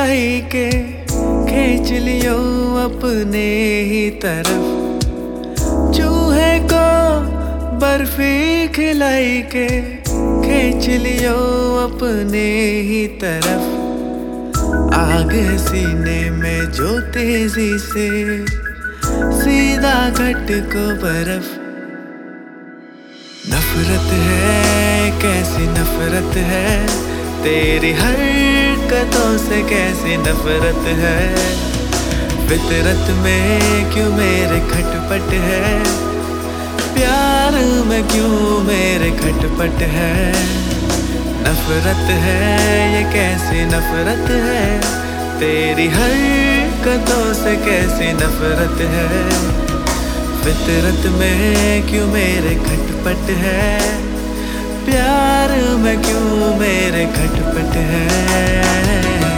सही के खींच लियो अपने ही तरफ, चूहे को बर्फी खिलाई के खींच लियो अपने ही तरफ। आग है सीने में जो तेजी से सीधा घट को बर्फ। नफरत है कैसी नफरत है तेरी हरकतों से, कैसी नफरत है फितरत में क्यों मेरे खटपट है, प्यार में क्यों मेरे खटपट है। नफरत है ये कैसी नफरत है तेरी हरकतों से, कैसी नफरत है फितरत में क्यों मेरे खटपट है, प्यार में क्यों मेरे खटपट है।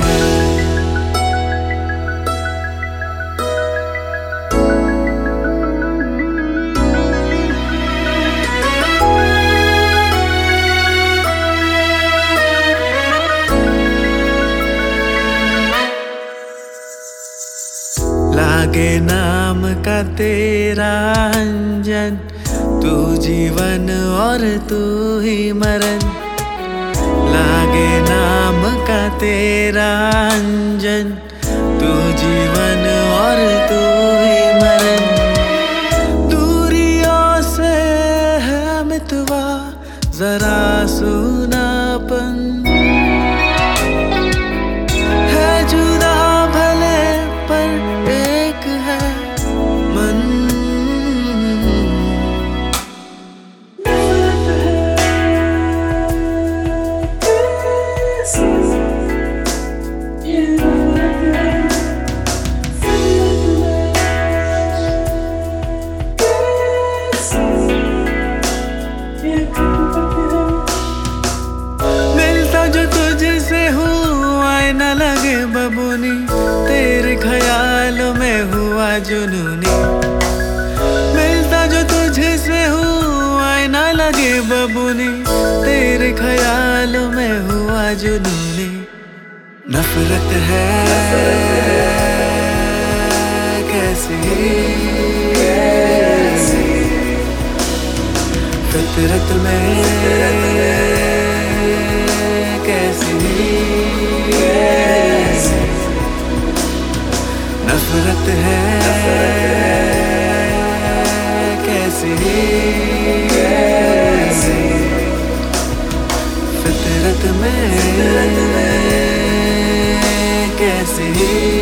लागे नाम का तेरा अंजन, तू जीवन और तू ही मरण। लागे नाम का तेरा अंजन, तू जीवन और तू ही मरण। दूरियों से है मितवा जरा सुनापन, है जुदा भले पर एक है मन। मिलता जो तुझसे हूँ आए न लगे बबूनी, तेरे ख्यालों में हुआ जुनूनी। मिलता जो तुझसे हूँ आए न लगे बबूनी, तेरे ख्यालों में हुआ जुनूनी। नफरत है कैसी फितरत में कैसी नफरत है कैसी फितरत में कैसी